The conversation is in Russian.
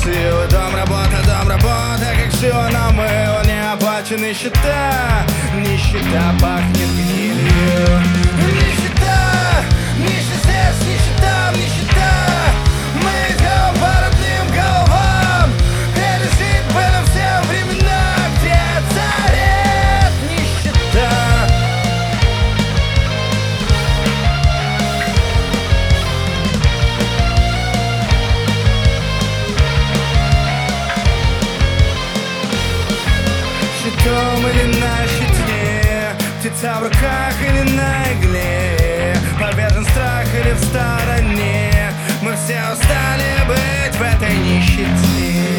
силы. Дом, работа, как шило на мыло. Неоплаченные счета, нищета пахнет гнилью. Нищета, нищета здесь, нищета, нищета. Мы идем по родным головам, пережить было все времена, где царит нищета. Щитом или на щите, птица в руках или на игле, повержен страх или в стороне. Мы все устали быть в этой нищете.